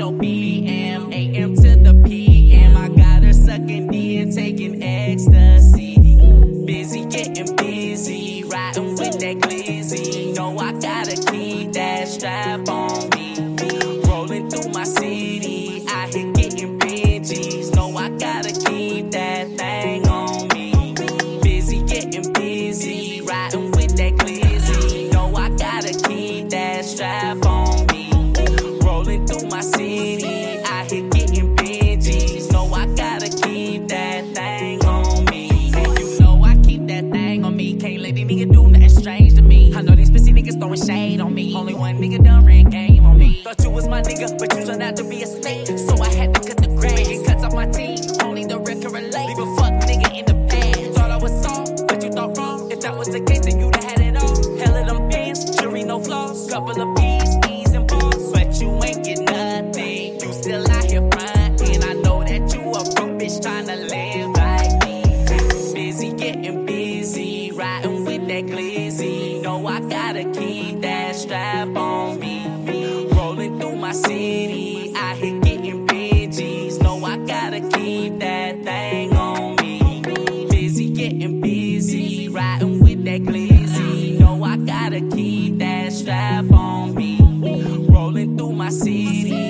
no BM, AM to the PM. I got her sucking D and taking ecstasy. Busy getting busy, riding with that glizzy. Know I gotta keep that strap on me. Rolling through my city, I hit getting Benjis. Know I gotta keep that thing on me. Busy getting busy, riding with that glizzy. Know I gotta keep that strap on me. Rolling through my city, I hit getting Benjis. Know I gotta keep that thing on me. And you know I keep that thing on me. Can't let these niggas do nothing strange to me. I know these pussy niggas throwing shade on me. Only one nigga done ran game on me. Thought you was my nigga, but you turned out to be a snake. So I had to cut the grass. Making cuts off my team, only the record relate. Leave a fuck nigga in the past. Thought I was soft, but you thought wrong. If that was the case, then you'd have had it all. Hell of them pins, jury no flaws. Couple of B's, E's and balls. But you ain't get nothing. You still out here frontin'. I know that you a broke bitch tryna live like me. Busy getting busy, riding with that glizzy. Know I gotta keep that strap on me. Rolling through my city, I hit getting Benjis. Know I gotta keep that thing on me. Busy getting busy, riding with that glizzy. Know I gotta keep that strap on me. Rolling through my city.